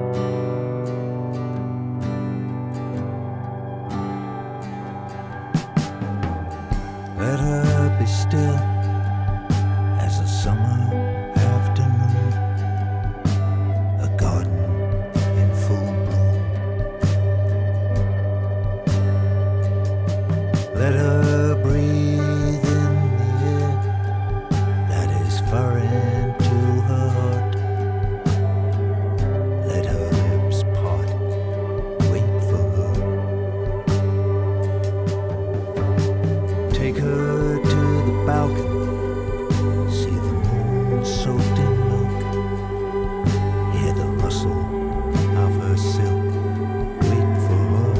Let her be still as a summer afternoon, a garden in full bloom. Let her breathe in the air that is foreign to her heart. Let her lips part, wait for her. Take her to the balcony, see the moon soaked in milk, hear the rustle of her silk, wait for her.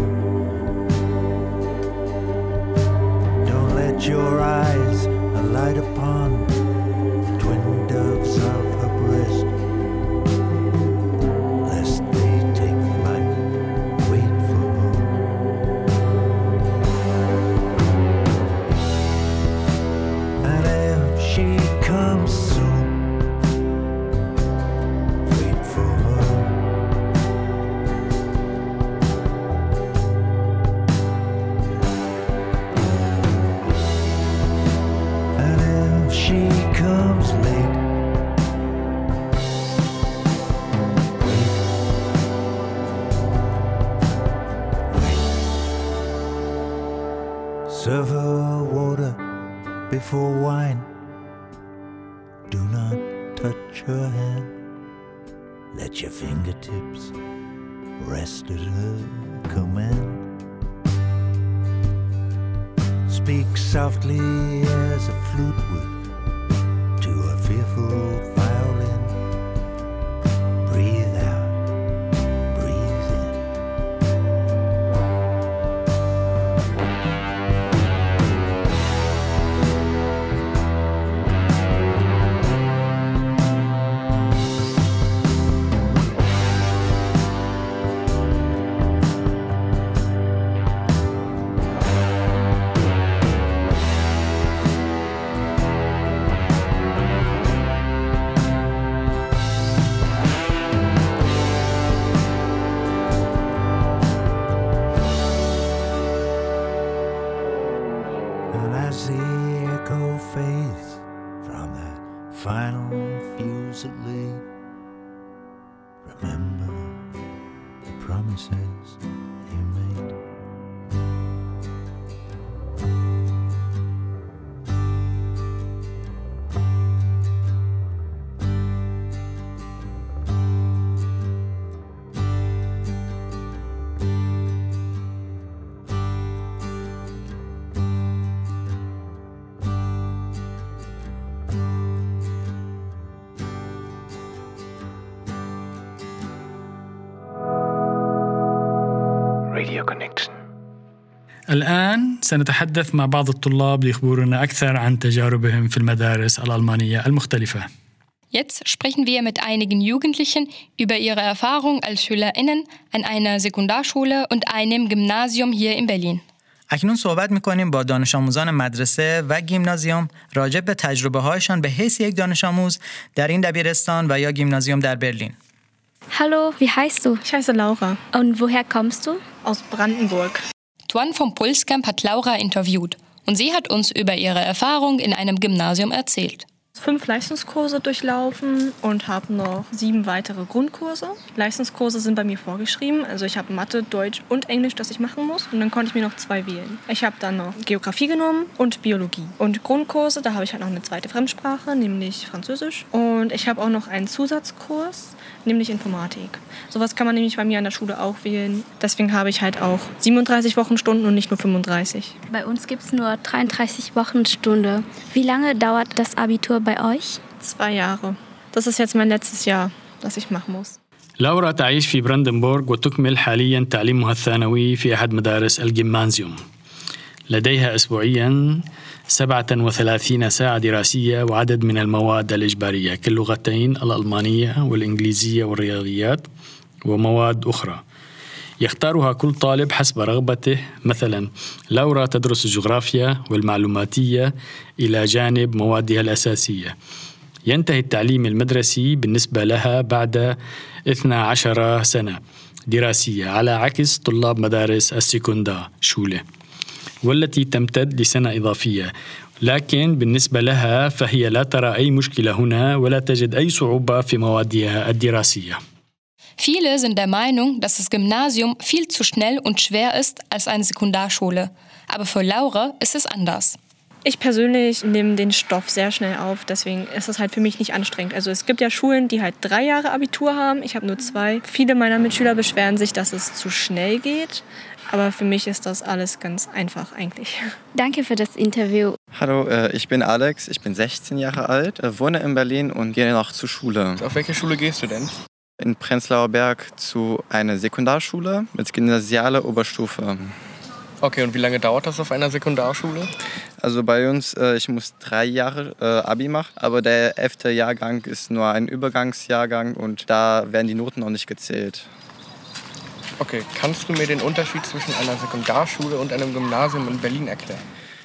Don't let your eyes alight upon the twin doves of her breast, lest they take flight, wait for her. And if she comes soon, wait for her. And if she comes late, wait. Serve her water before wine. Do not touch her hand. Let your fingertips rest at her command. Speak softly as a flute would to a fearful violin. Breathe out, breathe in. And as the echo fades from that final fusillade, remember the promises you made. Radio Connection. الآن سنتحدث مع بعض الطلاب ليخبرونا أكثر عن تجاربهم في المدارس الألمانية المختلفة. Jetzt sprechen wir mit einigen Jugendlichen über ihre Erfahrung als SchülerInnen an einer Sekundarschule und einem Gymnasium hier in Berlin. اکنون صحبت می‌کنیم با دانش آموزان مدرسه و گیمنازیوم راجع به تجربه‌هایشان به حیث یک دانش آموز در این دبیرستان و یا گیمنازیوم در برلین. Hallo, wie heißt du? Ich heiße Laura. Und woher kommst du? Aus Brandenburg. Tuan vom Pulscamp hat Laura interviewt und sie hat uns über ihre Erfahrung in einem Gymnasium erzählt. 5 Leistungskurse durchlaufen und habe noch 7 weitere Grundkurse. Leistungskurse sind bei mir vorgeschrieben. Also ich habe Mathe, Deutsch und Englisch, das ich machen muss. Und dann konnte ich mir noch 2 wählen. Ich habe dann noch Geografie genommen und Biologie. Und Grundkurse, da habe ich halt noch eine zweite Fremdsprache, nämlich Französisch. Und ich habe auch noch einen Zusatzkurs, nämlich Informatik. Sowas kann man nämlich bei mir an der Schule auch wählen. Deswegen habe ich halt auch 37 Wochenstunden und nicht nur 35. Bei uns gibt es nur 33 Wochenstunden. Wie lange dauert das Abitur bei euch? 2 Jahre. Das ist jetzt mein letztes Jahr, das ich machen muss. لورا تعيش في براندنبورغ وتكمل حاليا تعليمها الثانوي في أحد مدارس الجيمنازيوم. لديها أسبوعيا 37 ساعة دراسية وعدد من المواد الإجبارية كاللغتين الألمانية والإنجليزية والرياضيات ومواد أخرى يختارها كل طالب حسب رغبته. مثلا لورا تدرس الجغرافيا والمعلوماتية إلى جانب موادها الأساسية. ينتهي التعليم المدرسي بالنسبة لها بعد 12 سنة دراسية على عكس طلاب مدارس السكوندا شولة والتي تمتد لسنة إضافية. لكن بالنسبة لها فهي لا ترى أي مشكلة هنا ولا تجد أي صعوبة في موادها الدراسية. Viele sind der Meinung, dass das Gymnasium viel zu schnell und schwer ist als eine Sekundarschule. Aber für Laura ist es anders. Ich persönlich nehme den Stoff sehr schnell auf, deswegen ist es halt für mich nicht anstrengend. Also es gibt ja Schulen, die halt 3 Jahre Abitur haben, ich habe nur 2. Viele meiner Mitschüler beschweren sich, dass es zu schnell geht, aber für mich ist das alles ganz einfach eigentlich. Danke für das Interview. Hallo, ich bin Alex, ich bin 16 Jahre alt, wohne in Berlin und gehe noch zur Schule. Auf welche Schule gehst du denn? In Prenzlauer Berg zu einer Sekundarschule mit gymnasialer Oberstufe. Okay, und wie lange dauert das auf einer Sekundarschule? Also bei uns, ich muss 3 Jahre Abi machen, aber der 11. Jahrgang ist nur ein Übergangsjahrgang und da werden die Noten noch nicht gezählt. Okay, kannst du mir den Unterschied zwischen einer Sekundarschule und einem Gymnasium in Berlin erklären?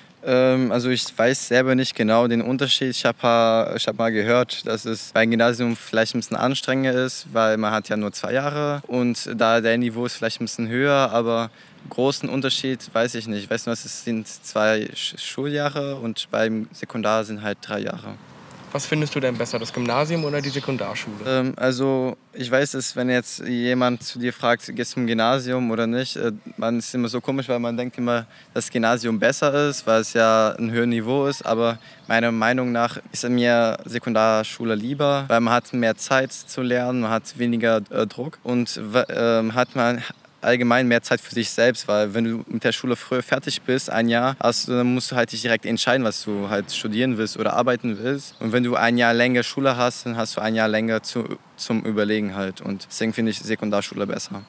Also ich weiß selber nicht genau den Unterschied. Ich hab mal gehört, dass es beim Gymnasium vielleicht ein bisschen anstrengender ist, weil man hat ja nur 2 Jahre und da der Niveau ist vielleicht ein bisschen höher, aber großen Unterschied weiß ich nicht. Ich weiß nur, es sind 2 Schuljahre und beim Sekundar sind halt 3 Jahre. Was findest du denn besser, das Gymnasium oder die Sekundarschule? Also ich weiß es, wenn jetzt jemand zu dir fragt, gehst du zum Gymnasium oder nicht, man ist immer so komisch, weil man denkt immer, dass das Gymnasium besser ist, weil es ja ein höheres Niveau ist. Aber meiner Meinung nach ist mir Sekundarschule lieber, weil man hat mehr Zeit zu lernen, man hat weniger Druck und hat man allgemein mehr Zeit für sich selbst, weil wenn du mit der Schule früher fertig bist, 1 Jahr, dann musst du halt dich direkt entscheiden, was du halt studieren willst oder arbeiten willst. Und wenn du 1 Jahr länger Schule hast, dann hast du 1 Jahr länger zum Überlegen halt. Und deswegen finde ich Sekundarschule besser.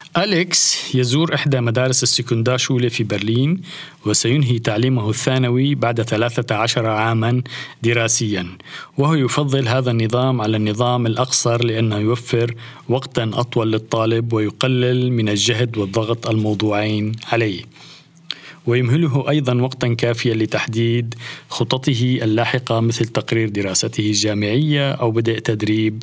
أليكس يزور إحدى مدارس السكنداشولة في برلين وسينهي تعليمه الثانوي بعد 13 عاماً دراسياً وهو يفضل هذا النظام على النظام الأقصر لأنه يوفر وقتاً أطول للطالب ويقلل من الجهد والضغط الموضوعين عليه ويمهله أيضاً وقتاً كافياً لتحديد خططه اللاحقة مثل تقرير دراسته الجامعية أو بدء تدريب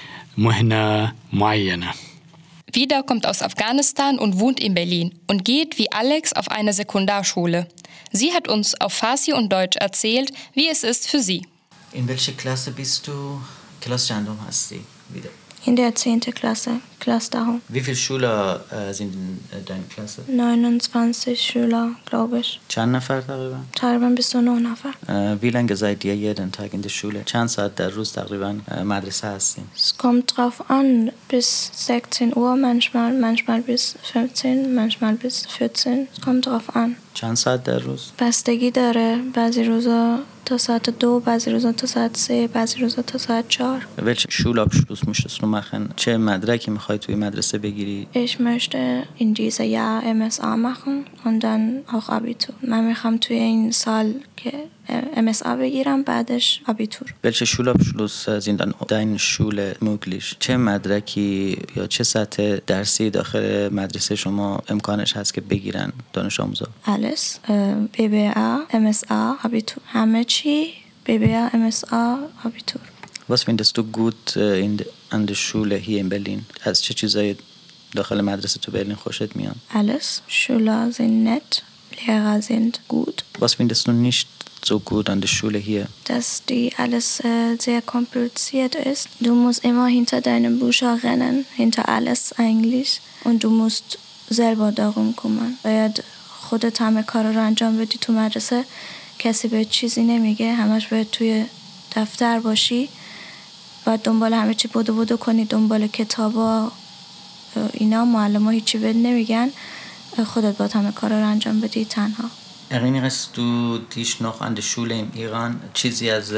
مهنة معينة. Vida kommt aus Afghanistan und wohnt in Berlin und geht wie Alex auf eine Sekundarschule. Sie hat uns auf Farsi und Deutsch erzählt, wie es ist für sie. In welcher Klasse bist du? Klasse چندم هستی؟ Vida. In der 10. Klasse, Klassdarum. Wie viele Schüler sind in deiner Klasse? 29 Schüler, glaube ich. چند نفر تقریبا؟ تقریبا 29 نفر. Wie lange seid ihr jeden Tag in der Schule? چند ساعت در روز تقریبا مدرسه هستین؟ Es kommt drauf an, bis 16 Uhr manchmal bis 15, manchmal bis 14. Es kommt drauf an. چند ساعت در روز؟ بستگی داره. بعضی روزا تا ساعت 2، بعضی روزا تا ساعت 3، بعضی روزا تا ساعت 4. Welche Schulabschluss möchtest du machen? چه مدرکی میخوای توی مدرسه بگیری؟ Ich möchte in diesem Jahr MSA machen und dann auch Abitur. من میخوام توی این سال که MSA بگیرم بعدش آبیتور. Welche Schulabschluss sind an deiner Schule möglich? چه مدرکی یا چه سطح درسی داخل مدرسه شما امکانش هست که بگیرن دانش آموزا؟ Alles. BBA, MSA, Abitur. همه چی BBA, MSA, Abitur. Was findest du gut an der Schule hier in Berlin? از چه چیزایی داخل مدرسه تو برلین خوشت میان؟ Alles. Schüler sind nett, Lehrer sind gut. Was findest du nicht so gut an der Schule hier? Dass die alles sehr kompliziert ist. Du musst immer hinter deinem Bücher rennen, hinter alles eigentlich. Und du musst selber darum kümmern. باید خودت همه کار رو انجام بدی تو مدرسه. کسی به چیزی نمیگه. همش باید توی دفتر باشی. باید دنبال همه چی بدو کنی. دنبال کتابا اینا معلم‌ها هیچی بهت نمیگن. خودت باید همه کار رو انجام بدی تنها. Erinnerst du dich noch an die Schule im Iran? چیزی از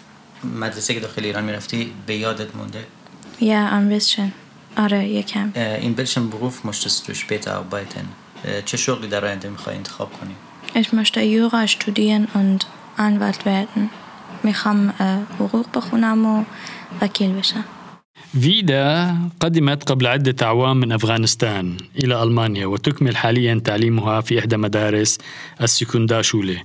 مدرسه که داخل ایران میرفتی به یادت مونده؟ Ja, ein bisschen. آره یکم. In welchem Beruf möchtest du später arbeiten? چه شغلی در آینده میخوای انتخاب کنی؟ Ich möchte Jura studieren und Anwalt werden. میخوام حقوق بخونم و وکیل بشم. فيدا قدمت قبل عدة أعوام من أفغانستان إلى ألمانيا وتكمل حاليا تعليمها في إحدى مدارس السكنداشولة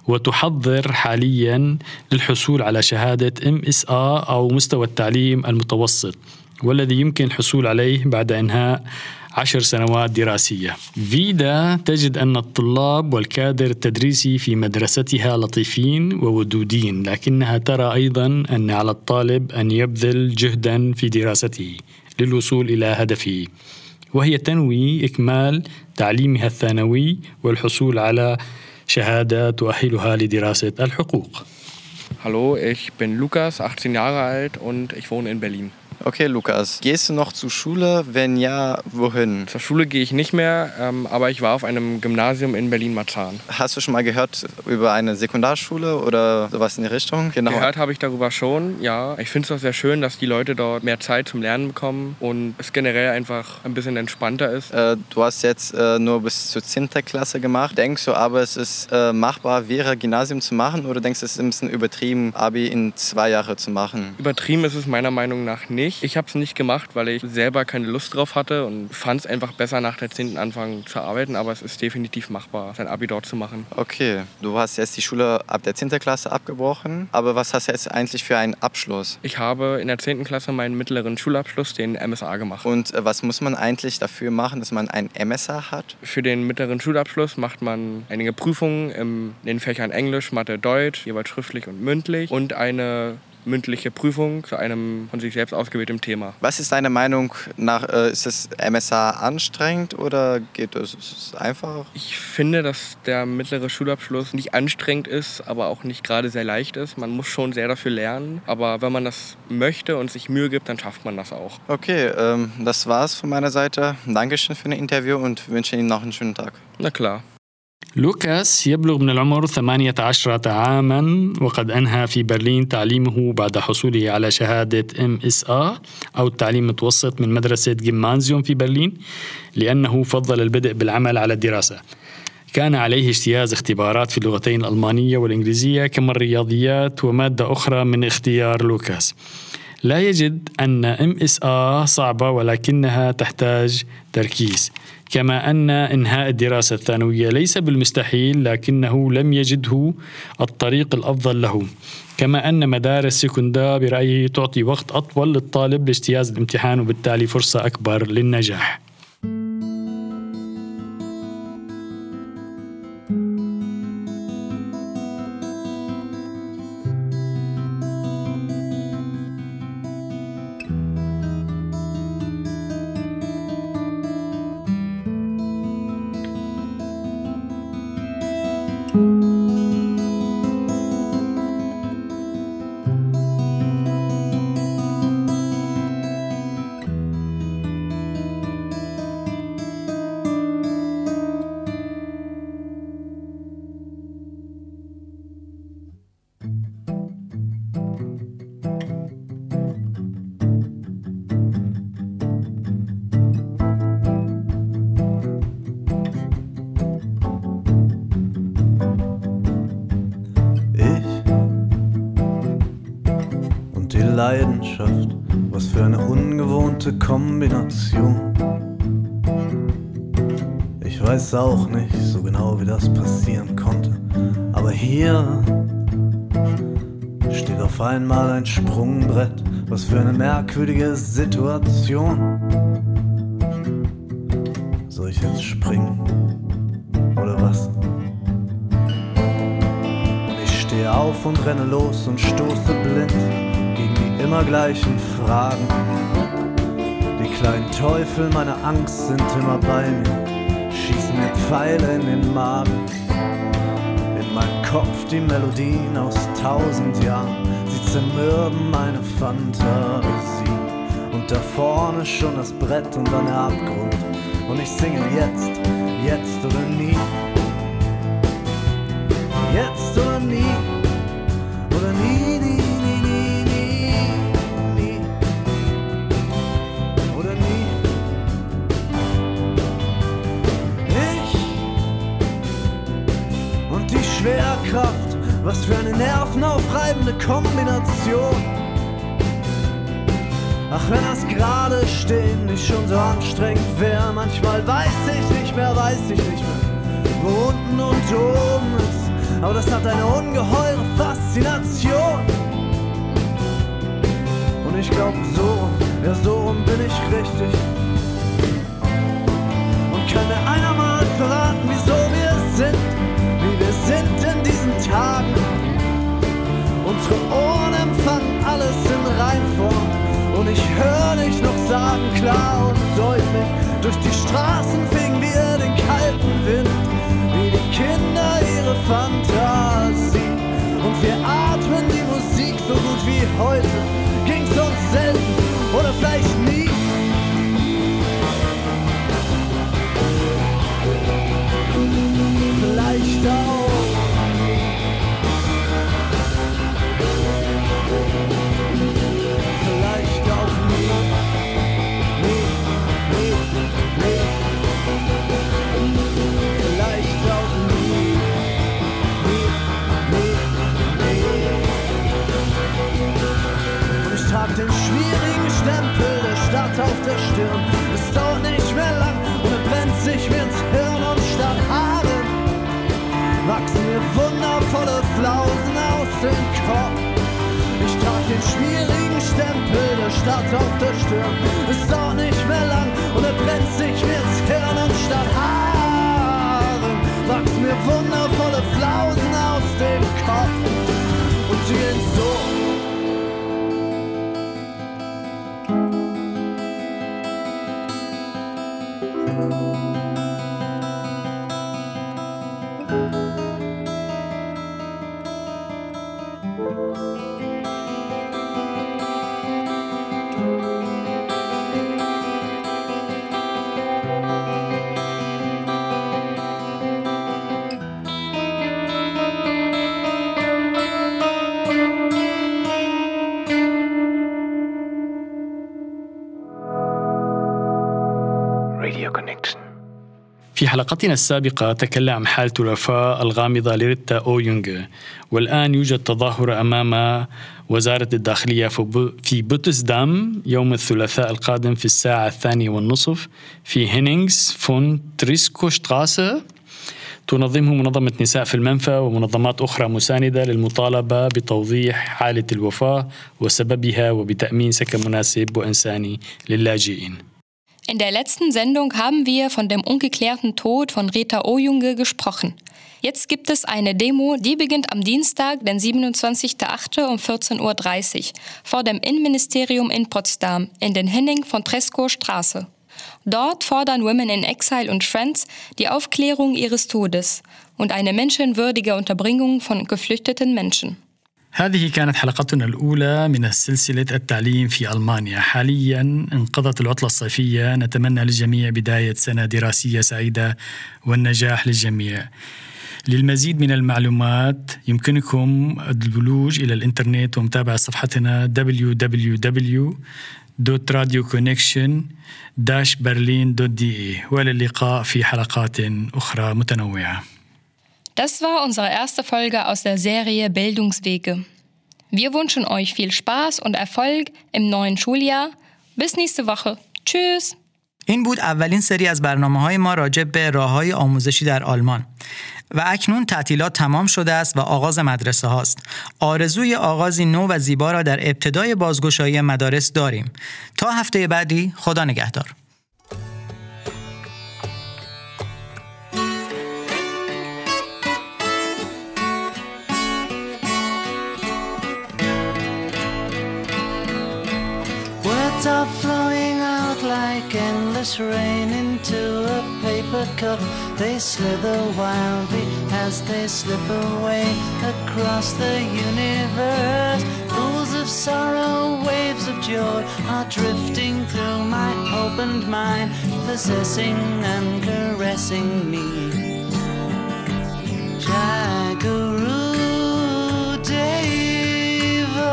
وتحضر حاليا للحصول على شهادة MSA أو مستوى التعليم المتوسط والذي يمكن الحصول عليه بعد إنهاء 10 سنوات دراسية. فيدا تجد أن الطلاب والكادر التدريسي في مدرستها لطيفين وودودين، لكنها ترى أيضا أن على الطالب أن يبذل جهدا في دراسته للوصول إلى هدفه، وهي تنوي إكمال تعليمها الثانوي والحصول على شهادة تؤهلها لدراسة الحقوق. Hallo, ich bin Lukas, 18 Jahre alt und ich wohne in Berlin. Okay, Lukas, gehst du noch zur Schule? Wenn ja, wohin? Zur Schule gehe ich nicht mehr, aber ich war auf einem Gymnasium in Berlin-Marzahn. Hast du schon mal gehört über eine Sekundarschule oder sowas in die Richtung? Genau. Gehört habe ich darüber schon, ja. Ich finde es auch sehr schön, dass die Leute dort mehr Zeit zum Lernen bekommen und es generell einfach ein bisschen entspannter ist. Du hast jetzt nur bis zur 10. Klasse gemacht. Denkst du aber, es ist machbar, wäre Gymnasium zu machen, oder denkst du, es ist ein bisschen übertrieben, Abi in 2 Jahre zu machen? Übertrieben ist es meiner Meinung nach nicht. Ich habe es nicht gemacht, weil ich selber keine Lust drauf hatte und fand es einfach besser, nach der 10. anfangen zu arbeiten. Aber es ist definitiv machbar, sein Abi dort zu machen. Okay, du hast jetzt die Schule ab der 10. Klasse abgebrochen. Aber was hast du jetzt eigentlich für einen Abschluss? Ich habe in der 10. Klasse meinen mittleren Schulabschluss, den MSA, gemacht. Und was muss man eigentlich dafür machen, dass man einen MSA hat? Für den mittleren Schulabschluss macht man einige Prüfungen in den Fächern Englisch, Mathe, Deutsch, jeweils schriftlich und mündlich, und eine mündliche Prüfung zu einem von sich selbst ausgewählten Thema. Was ist deine Meinung nach, ist das MSA anstrengend oder geht es einfach? Ich finde, dass der mittlere Schulabschluss nicht anstrengend ist, aber auch nicht gerade sehr leicht ist. Man muss schon sehr dafür lernen, aber wenn man das möchte und sich Mühe gibt, dann schafft man das auch. Okay, das war's von meiner Seite. Dankeschön für das Interview und wünsche Ihnen noch einen schönen Tag. Na klar. لوكاس يبلغ من العمر 18 عاما وقد أنهى في برلين تعليمه بعد حصوله على شهادة MSA أو التعليم المتوسط من مدرسة جيمنازيوم في برلين، لأنه فضل البدء بالعمل على الدراسة. كان عليه اجتياز اختبارات في اللغتين الألمانية والإنجليزية كما الرياضيات ومادة أخرى من اختيار لوكاس. لا يجد أن MSA صعبة ولكنها تحتاج تركيز، كما أن إنهاء الدراسة الثانوية ليس بالمستحيل لكنه لم يجده الطريق الأفضل له، كما أن مدارس سكندا برأيه تعطي وقت أطول للطالب لاجتياز الامتحان وبالتالي فرصة أكبر للنجاح. Leidenschaft, was für eine ungewohnte Kombination. Ich weiß auch nicht so genau, wie das passieren konnte, aber hier steht auf einmal ein Sprungbrett, was für eine merkwürdige Situation. Soll ich jetzt springen? Oder was? Und ich stehe auf und renne los und stoße blind gegen die immer gleichen Fragen. Die kleinen Teufel meiner Angst sind immer bei mir, schießen mir Pfeile in den Magen. In meinem Kopf die Melodien aus 1000 Jahren, sie zermürben meine Fantasie. Und da vorne schon das Brett und dann der Abgrund. Und ich singe jetzt oder nie. Jetzt oder nie. Oder nie, nie, nie, nie, nie, nie. Oder nie. Ich und die Schwerkraft, was für eine nervenaufreibende Kombination. Ach, wenn das gerade stehen nicht schon so anstrengend wäre, manchmal weiß ich nicht mehr, wo unten und oben ist. Aber das hat eine ungeheure Faszination. Und ich glaube, so rum bin ich richtig. Und kann mir einer mal verraten, wieso wir sind, wie wir sind in diesen Tagen. Unsere Ohren empfangen alles in Reinform. Und ich höre dich noch sagen, klar und deutlich, durch die Straßen fegen wir den kalten Wind, wie die Kinder ihre Fantasie. Und wir atmen die Musik so gut wie heute, ging's uns selten oder vielleicht nie. Vielleicht auch. Den schwierigen Stempel der Stadt auf der Stirn. Es dauert nicht mehr lang und er brennt sich mir ins Hirn. Und statt Haaren wachsen mir wundervolle Flausen aus dem Kopf. Ich trag den schwierigen Stempel der Stadt auf der Stirn. Es dauert nicht mehr lang und er brennt sich mir ins Hirn. Und statt Haaren wachsen mir wundervolle Flausen aus dem Kopf. Und die gehen so. في حلقتنا السابقة تكلم عن حالة الوفاة الغامضة لريتا أويونغ، والآن يوجد تظاهرة أمام وزارة الداخلية في بوتسدام يوم الثلاثاء القادم في الساعة 2:30 في هينينغز فون تريسكو شتراسة. تنظمه منظمة نساء في المنفى ومنظمات أخرى مساندة للمطالبة بتوضيح حالة الوفاة وسببها وبتأمين سكن مناسب وإنساني للاجئين. In der letzten Sendung haben wir von dem ungeklärten Tod von Rita Oyunge gesprochen. Jetzt gibt es eine Demo, die beginnt am Dienstag, den 27.08. um 14:30 Uhr vor dem Innenministerium in Potsdam in den Henning von Treskow Straße. Dort fordern Women in Exile und Friends die Aufklärung ihres Todes und eine menschenwürdige Unterbringung von geflüchteten Menschen. هذه كانت حلقتنا الأولى من سلسلة التعليم في ألمانيا. حالياً انقضت العطلة الصيفية، نتمنى للجميع بداية سنة دراسية سعيدة والنجاح للجميع. للمزيد من المعلومات يمكنكم الولوج إلى الإنترنت ومتابعة صفحتنا www.radioconnection-berlin.de. وإلى اللقاء في حلقات أخرى متنوعة. Das war unsere erste Folge aus der Serie Bildungswege. Wir wünschen euch viel Spaß und Erfolg im neuen Schuljahr. Bis nächste Woche. Tschüss. این بود اولین سری از برنامه‌های ما راجع به راه‌های آموزشی در آلمان. و اکنون تعطیلات تمام شده است و آغاز مدرسه هاست. آرزوی آغازی نو و زیبا را در ابتدای بازگشایی مدارس داریم. تا هفته بعدی، خدا نگهدار. Words are flowing out like endless rain into a paper cup. They slither wildly as they slip away across the universe. Pools of sorrow, waves of joy are drifting through my opened mind, possessing and caressing me. Jaguru Deva.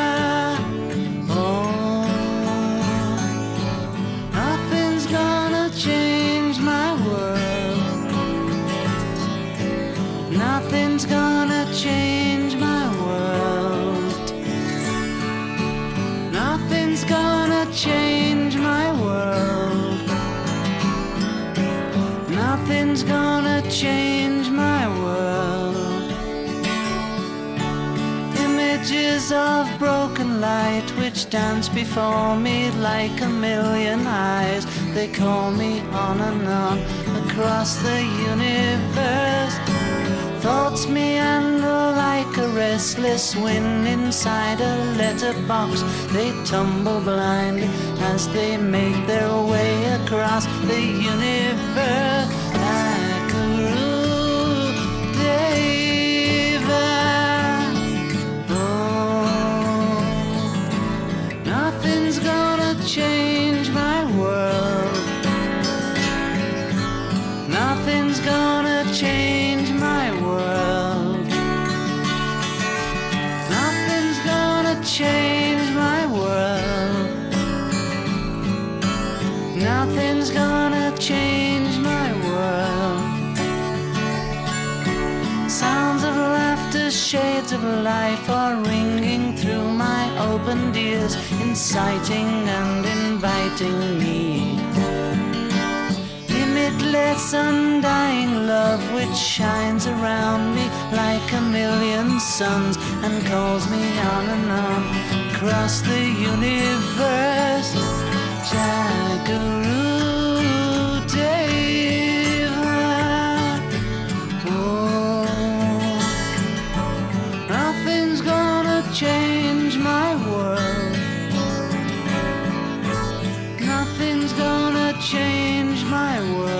Nothing's gonna change my world. Nothing's gonna change my world. Nothing's gonna change my world. Nothing's gonna change my world. Images of broken light which dance before me like a million eyes. They call me on and on across the universe. Thoughts meander like a restless wind inside a letterbox. They tumble blindly as they make their way across the universe. Jaguru Deva. Nothing's gonna change my world. Nothing's gonna change my world. Nothing's gonna change my world. Nothing's gonna change my world. Sounds of laughter, shades of life are ringing through my opened ears, inciting and inviting me. Limitless, undying love which shines around me like a million suns and calls me on and on across the universe. Jaguru Deva. Oh, nothing's gonna change my world. Nothing's gonna change my world.